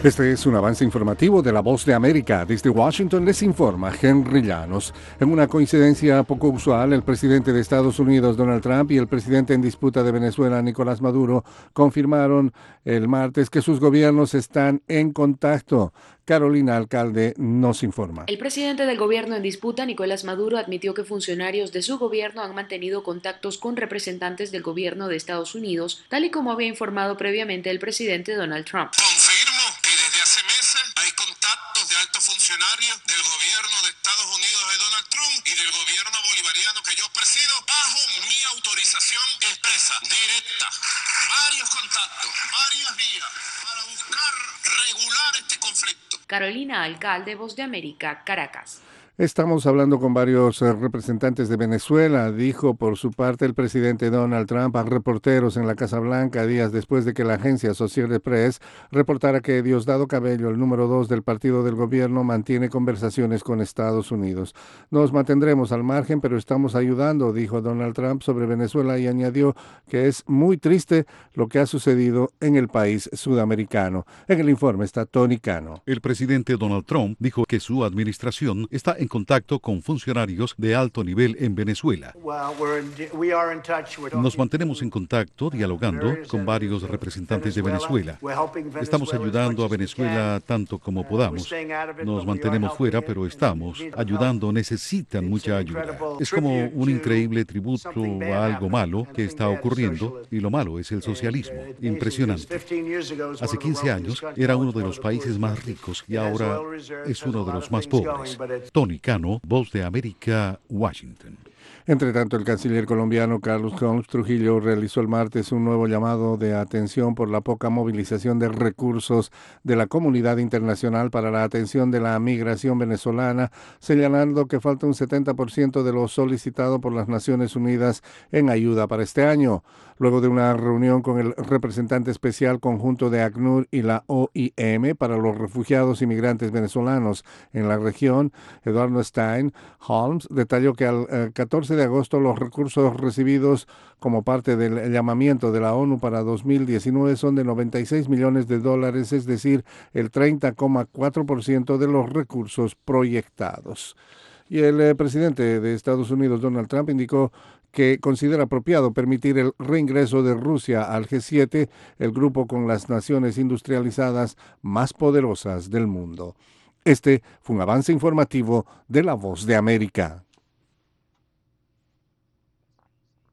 Este es un avance informativo de La Voz de América. Desde Washington les informa Henry Llanos. En una coincidencia poco usual, el presidente de Estados Unidos, Donald Trump, y el presidente en disputa de Venezuela, Nicolás Maduro, confirmaron el martes que sus gobiernos están en contacto. Carolina Alcalde nos informa. El presidente del gobierno en disputa, Nicolás Maduro, admitió que funcionarios de su gobierno han mantenido contactos con representantes del gobierno de Estados Unidos, tal y como había informado previamente el presidente Donald Trump. Confirmo que desde hace meses hay contactos de altos funcionarios del gobierno de Estados Unidos de Donald Trump y del gobierno bolivariano que yo presido bajo mi autorización expresa, directa. Varios contactos, varias vías para buscar regular este conflicto. Carolina Alcalde, Voz de América, Caracas. Estamos hablando con varios representantes de Venezuela, dijo por su parte el presidente Donald Trump a reporteros en la Casa Blanca días después de que la agencia Associated Press reportara que Diosdado Cabello, el número 2 del partido del gobierno, mantiene conversaciones con Estados Unidos. Nos mantendremos al margen, pero estamos ayudando, dijo Donald Trump sobre Venezuela y añadió que es muy triste lo que ha sucedido en el país sudamericano. En el informe está Tony Cano. El presidente Donald Trump dijo que su administración está en contacto con funcionarios de alto nivel en Venezuela. Nos mantenemos en contacto, dialogando con varios representantes de Venezuela. Estamos ayudando a Venezuela tanto como podamos. Nos mantenemos fuera, pero estamos ayudando. Necesitan mucha ayuda. Es como un increíble tributo a algo malo que está ocurriendo, y lo malo es el socialismo. Impresionante. Hace 15 años era uno de los países más ricos y ahora es uno de los más pobres. Tony Cano, Voz de América, Washington. Entre tanto, el canciller colombiano Carlos Holmes Trujillo realizó el martes un nuevo llamado de atención por la poca movilización de recursos de la comunidad internacional para la atención de la migración venezolana, señalando que falta un 70% de lo solicitado por las Naciones Unidas en ayuda para este año. Luego de una reunión con el representante especial conjunto de ACNUR y la OIM para los refugiados y migrantes venezolanos en la región, Eduardo Stein, Holmes detalló que al 14 de agosto los recursos recibidos como parte del llamamiento de la ONU para 2019 son de 96 millones de dólares, es decir, el 30,4% de los recursos proyectados. Y el presidente de Estados Unidos, Donald Trump, indicó que considera apropiado permitir el reingreso de Rusia al G7, el grupo con las naciones industrializadas más poderosas del mundo. Este fue un avance informativo de La Voz de América.